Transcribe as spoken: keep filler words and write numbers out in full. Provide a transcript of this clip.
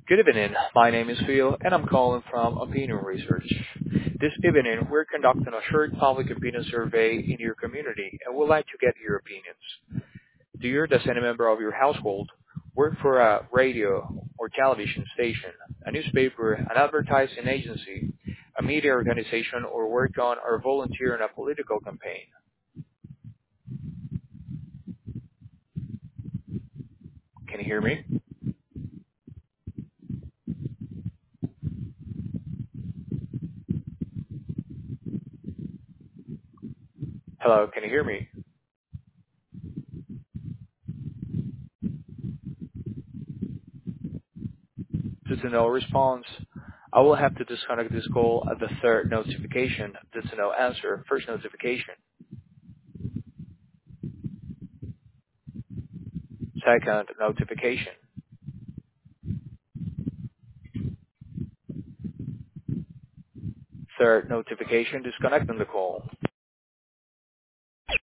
Good evening. My name is Phil, and I'm calling from Opinion Research. This evening, we're conducting a short public opinion survey in your community, and we'd like to get your opinions. Do you, as any member of your household, work for a radio or television station, a newspaper, an advertising agency, a media organization, or work on or volunteer in a political campaign? Can you hear me? Hello, can you hear me? Due to no response, I will have to disconnect this call at the third notification. Due to no answer, first notification. Second notification. Third notification, disconnecting the call.